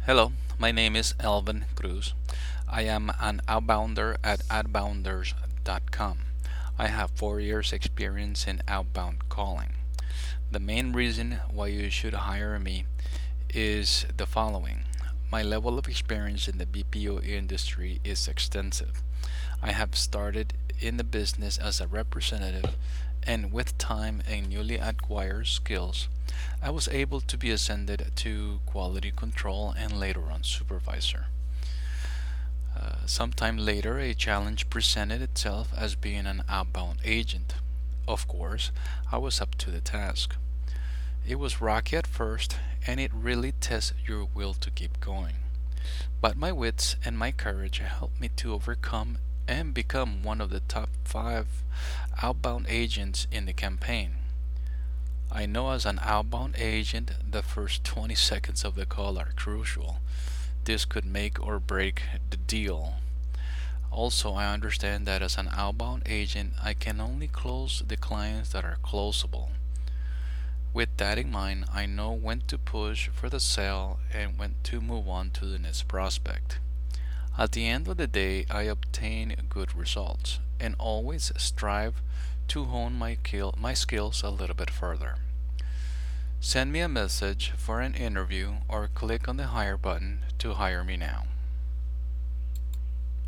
Hello, my name is Elvin Cruz. I am an outbounder at outbounders.com. I have 4 years experience in outbound calling. The main reason why you should hire me is the following. My level of experience in the BPO industry is extensive. I have started in the business as a representative, and with time and newly acquired skills, I was able to be ascended to quality control and later on supervisor. Sometime later, a challenge presented itself as being an outbound agent. Of course, I was up to the task. It was rocky at first, and it really tests your will to keep going. But my wits and my courage helped me to overcome and become one of the top 5 outbound agents in the campaign. I know as an outbound agent, the first 20 seconds of the call are crucial. This could make or break the deal. Also, I understand that as an outbound agent, I can only close the clients that are closable. With that in mind, I know when to push for the sale and when to move on to the next prospect. At the end of the day, I obtain good results and always strive to hone my skills a little bit further. Send me a message for an interview or click on the hire button to hire me now.